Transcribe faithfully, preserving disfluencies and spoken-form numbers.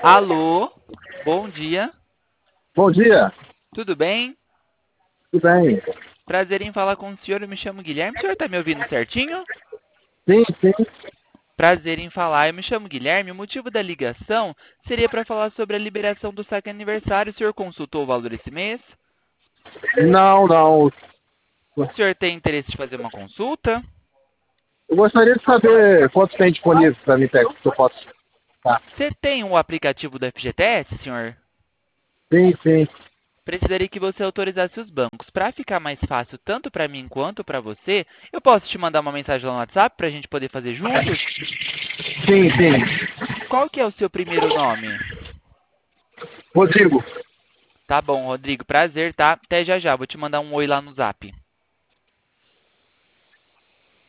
Alô, bom dia, Bom dia, tudo bem? tudo bem? Prazer em falar com o senhor, eu me chamo Guilherme. O senhor está me ouvindo certinho? Sim, sim. Prazer em falar, eu me chamo Guilherme. O motivo da ligação seria para falar sobre a liberação do saque aniversário. O senhor consultou o valor esse mês? Não, não. O senhor tem interesse de fazer uma consulta? Eu gostaria de saber quanto tem disponível para mim pegar, que eu posso. Tá. Você tem o aplicativo do F G T S, senhor? Sim, sim. Precisaria que você autorizasse os bancos. Para ficar mais fácil tanto para mim quanto para você, eu posso te mandar uma mensagem lá no WhatsApp para a gente poder fazer juntos? Sim, sim. Qual que é o seu primeiro nome? Rodrigo, Tá bom, Rodrigo. Prazer, tá? Até já já. Vou te mandar um oi lá no Zap.